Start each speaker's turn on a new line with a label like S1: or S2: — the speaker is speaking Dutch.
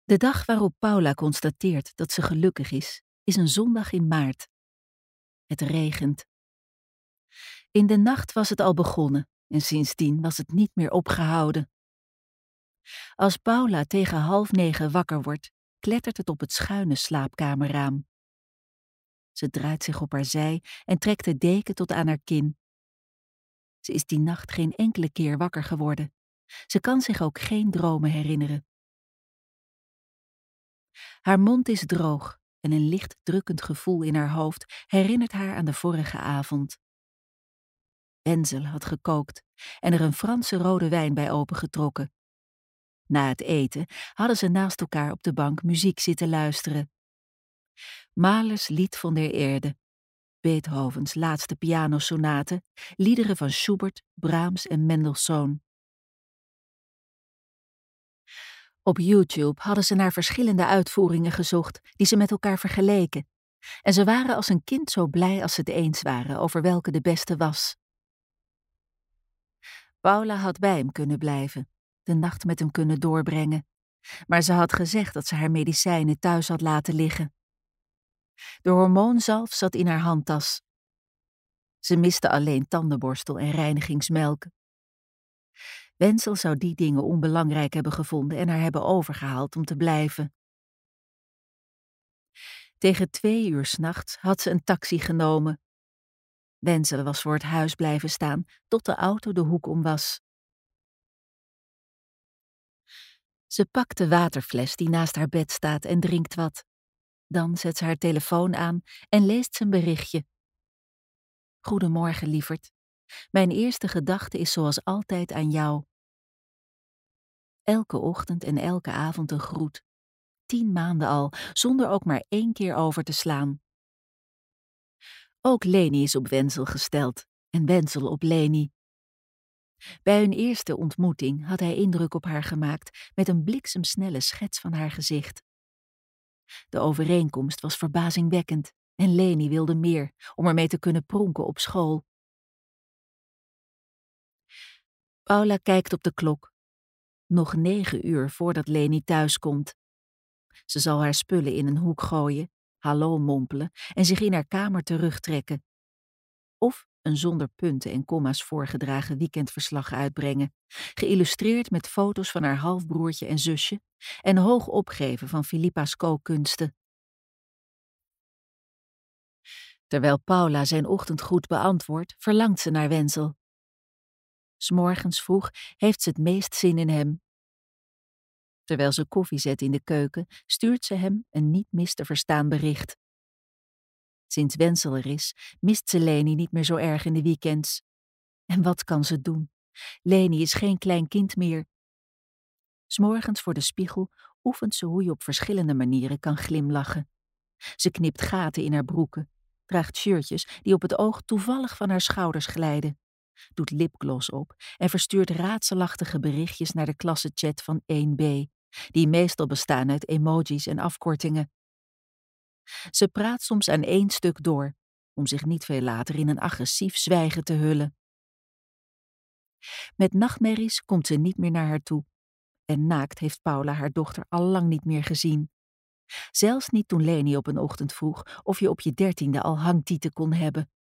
S1: De dag waarop Paula constateert dat ze gelukkig is een zondag in maart. Het regent. In de nacht was het al begonnen en sindsdien was het niet meer opgehouden. Als Paula tegen 8:30 wakker wordt, klettert het op het schuine slaapkamerraam. Ze draait zich op haar zij en trekt de deken tot aan haar kin. Ze is die nacht geen enkele keer wakker geworden. Ze kan zich ook geen dromen herinneren. Haar mond is droog en een licht drukkend gevoel in haar hoofd herinnert haar aan de vorige avond. Wenzel had gekookt en er een Franse rode wijn bij opengetrokken. Na het eten hadden ze naast elkaar op de bank muziek zitten luisteren. Mahlers Lied van der Erde, Beethovens laatste pianosonate, liederen van Schubert, Brahms en Mendelssohn. Op YouTube hadden ze naar verschillende uitvoeringen gezocht die ze met elkaar vergeleken. En ze waren als een kind zo blij als ze het eens waren over welke de beste was. Paula had bij hem kunnen blijven, de nacht met hem kunnen doorbrengen. Maar ze had gezegd dat ze haar medicijnen thuis had laten liggen. De hormoonzalf zat in haar handtas. Ze miste alleen tandenborstel en reinigingsmelk. Wenzel zou die dingen onbelangrijk hebben gevonden en haar hebben overgehaald om te blijven. Tegen 2 uur 's nachts had ze een taxi genomen. Wenzel was voor het huis blijven staan tot de auto de hoek om was. Ze pakt de waterfles die naast haar bed staat en drinkt wat. Dan zet ze haar telefoon aan en leest zijn berichtje. Goedemorgen, lieverd. Mijn eerste gedachte is zoals altijd aan jou. Elke ochtend en elke avond een groet. 10 maanden al, zonder ook maar 1 keer over te slaan. Ook Leni is op Wenzel gesteld en Wenzel op Leni. Bij hun eerste ontmoeting had hij indruk op haar gemaakt met een bliksemsnelle schets van haar gezicht. De overeenkomst was verbazingwekkend en Leni wilde meer om ermee te kunnen pronken op school. Paula kijkt op de klok. Nog 9 uur voordat Leni thuiskomt. Ze zal haar spullen in een hoek gooien, hallo mompelen en zich in haar kamer terugtrekken. Of een zonder punten en komma's voorgedragen weekendverslag uitbrengen, geïllustreerd met foto's van haar halfbroertje en zusje en hoog opgeven van Philippa's kookkunsten. Terwijl Paula zijn ochtendgroet beantwoordt, verlangt ze naar Wenzel. 'S Morgens vroeg heeft ze het meest zin in hem. Terwijl ze koffie zet in de keuken, stuurt ze hem een niet mis te verstaan bericht. Sinds Wenzel er is, mist ze Leni niet meer zo erg in de weekends. En wat kan ze doen? Leni is geen klein kind meer. 'S Morgens voor de spiegel oefent ze hoe je op verschillende manieren kan glimlachen. Ze knipt gaten in haar broeken, draagt shirtjes die op het oog toevallig van haar schouders glijden, doet lipgloss op en verstuurt raadselachtige berichtjes naar de klassenchat van 1B, die meestal bestaan uit emojis en afkortingen. Ze praat soms aan 1 stuk door, om zich niet veel later in een agressief zwijgen te hullen. Met nachtmerries komt ze niet meer naar haar toe. En naakt heeft Paula haar dochter al lang niet meer gezien. Zelfs niet toen Leni op een ochtend vroeg of je op je 13e al hangtieten kon hebben.